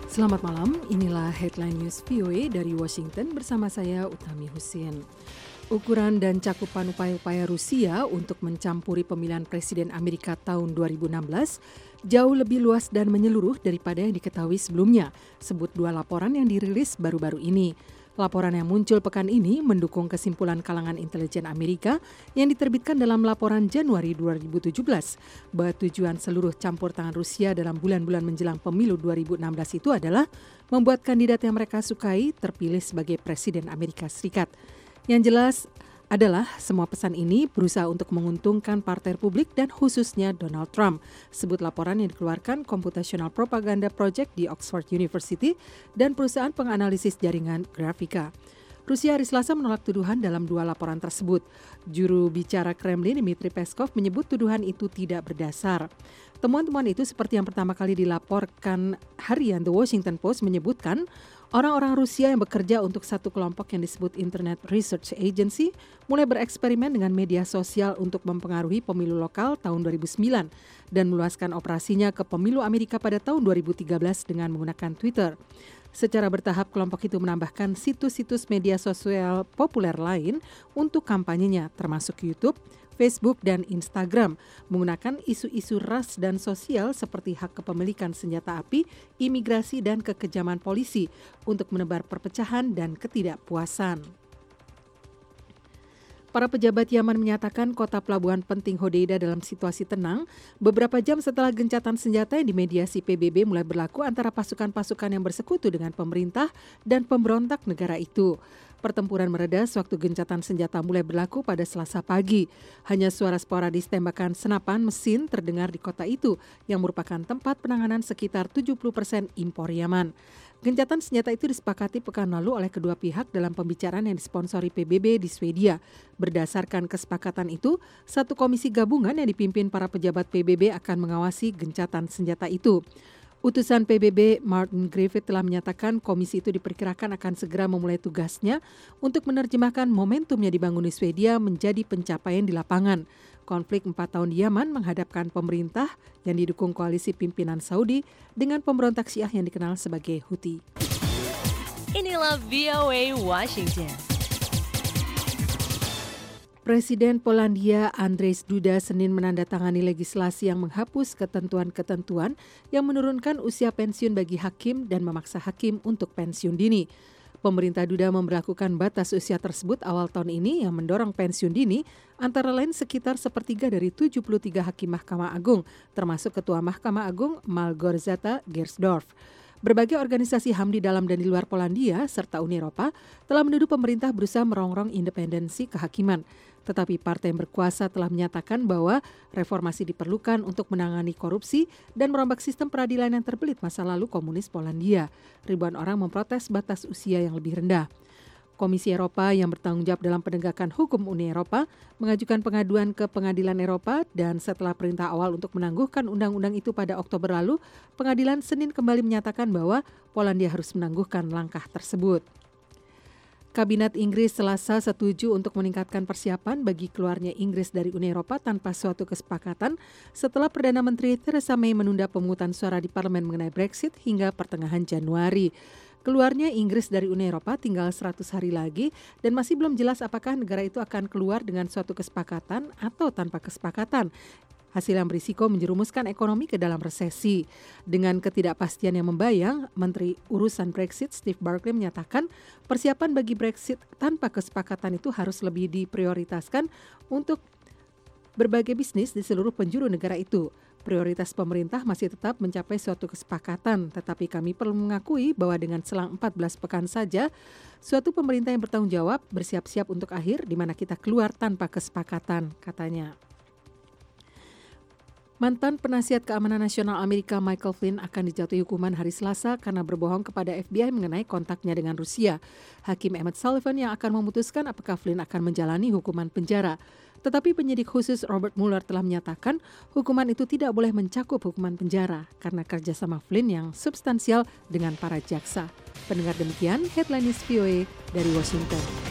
Selamat malam, inilah Headline News VOA dari Washington bersama saya Utami Husin. Ukuran dan cakupan upaya-upaya Rusia untuk mencampuri pemilihan Presiden Amerika tahun 2016 jauh lebih luas dan menyeluruh daripada yang diketahui sebelumnya, sebut dua laporan yang dirilis baru-baru ini. Laporan yang muncul pekan ini mendukung kesimpulan kalangan intelijen Amerika yang diterbitkan dalam laporan Januari 2017 bahwa tujuan seluruh campur tangan Rusia dalam bulan-bulan menjelang pemilu 2016 itu adalah membuat kandidat yang mereka sukai terpilih sebagai Presiden Amerika Serikat. Yang jelas adalah semua pesan ini berusaha untuk menguntungkan Partai Republik dan khususnya Donald Trump, sebut laporan yang dikeluarkan Computational Propaganda Project di Oxford University dan perusahaan penganalisis jaringan Grafika. Rusia hari Selasa menolak tuduhan dalam dua laporan tersebut. Juru bicara Kremlin Dmitry Peskov menyebut tuduhan itu tidak berdasar. Temuan-temuan itu seperti yang pertama kali dilaporkan harian The Washington Post menyebutkan orang-orang Rusia yang bekerja untuk satu kelompok yang disebut Internet Research Agency mulai bereksperimen dengan media sosial untuk mempengaruhi pemilu lokal tahun 2009 dan meluaskan operasinya ke pemilu Amerika pada tahun 2013 dengan menggunakan Twitter. Secara bertahap, kelompok itu menambahkan situs-situs media sosial populer lain untuk kampanyenya, termasuk YouTube, Facebook, dan Instagram, menggunakan isu-isu ras dan sosial seperti hak kepemilikan senjata api, imigrasi, dan kekejaman polisi untuk menebar perpecahan dan ketidakpuasan. Para pejabat Yaman menyatakan kota pelabuhan penting Hodeida dalam situasi tenang beberapa jam setelah gencatan senjata yang dimediasi PBB mulai berlaku antara pasukan-pasukan yang bersekutu dengan pemerintah dan pemberontak negara itu. Pertempuran mereda sewaktu gencatan senjata mulai berlaku pada Selasa pagi. Hanya suara sporadis tembakan senapan mesin terdengar di kota itu yang merupakan tempat penanganan sekitar 70% impor Yaman. Gencatan senjata itu disepakati pekan lalu oleh kedua pihak dalam pembicaraan yang disponsori PBB di Swedia. Berdasarkan kesepakatan itu, satu komisi gabungan yang dipimpin para pejabat PBB akan mengawasi gencatan senjata itu. Utusan PBB Martin Griffith telah menyatakan komisi itu diperkirakan akan segera memulai tugasnya untuk menerjemahkan momentum yang dibangun di Swedia menjadi pencapaian di lapangan. Konflik 4 tahun di Yaman menghadapkan pemerintah yang didukung koalisi pimpinan Saudi dengan pemberontak Syiah yang dikenal sebagai Houthi. Inilah VOA Washington. Presiden Polandia Andrzej Duda Senin menandatangani legislasi yang menghapus ketentuan-ketentuan yang menurunkan usia pensiun bagi hakim dan memaksa hakim untuk pensiun dini. Pemerintah Duda memberlakukan batas usia tersebut awal tahun ini yang mendorong pensiun dini antara lain sekitar sepertiga dari 73 hakim Mahkamah Agung, termasuk Ketua Mahkamah Agung Małgorzata Gersdorf. Berbagai organisasi HAM di dalam dan di luar Polandia serta Uni Eropa telah menuduh pemerintah berusaha merongrong independensi kehakiman. Tetapi partai yang berkuasa telah menyatakan bahwa reformasi diperlukan untuk menangani korupsi dan merombak sistem peradilan yang terbelit masa lalu komunis Polandia. Ribuan orang memprotes batas usia yang lebih rendah. Komisi Eropa yang bertanggung jawab dalam penegakan hukum Uni Eropa mengajukan pengaduan ke Pengadilan Eropa dan setelah perintah awal untuk menangguhkan undang-undang itu pada Oktober lalu, pengadilan Senin kembali menyatakan bahwa Polandia harus menangguhkan langkah tersebut. Kabinet Inggris Selasa setuju untuk meningkatkan persiapan bagi keluarnya Inggris dari Uni Eropa tanpa suatu kesepakatan setelah Perdana Menteri Theresa May menunda pemungutan suara di parlemen mengenai Brexit hingga pertengahan Januari. Keluarnya Inggris dari Uni Eropa tinggal 100 hari lagi dan masih belum jelas apakah negara itu akan keluar dengan suatu kesepakatan atau tanpa kesepakatan. Hasil yang berisiko menjerumuskan ekonomi ke dalam resesi. Dengan ketidakpastian yang membayang, Menteri Urusan Brexit Steve Barclay menyatakan persiapan bagi Brexit tanpa kesepakatan itu harus lebih diprioritaskan untuk berbagai bisnis di seluruh penjuru negara itu. Prioritas pemerintah masih tetap mencapai suatu kesepakatan, tetapi kami perlu mengakui bahwa dengan selang 14 pekan saja, suatu pemerintah yang bertanggung jawab bersiap-siap untuk akhir di mana kita keluar tanpa kesepakatan, katanya. Mantan penasihat keamanan nasional Amerika Michael Flynn akan dijatuhi hukuman hari Selasa karena berbohong kepada FBI mengenai kontaknya dengan Rusia. Hakim Emmett Sullivan yang akan memutuskan apakah Flynn akan menjalani hukuman penjara. Tetapi penyidik khusus Robert Mueller telah menyatakan hukuman itu tidak boleh mencakup hukuman penjara karena kerjasama Flynn yang substansial dengan para jaksa. Pendengar demikian, Headline News VOA dari Washington.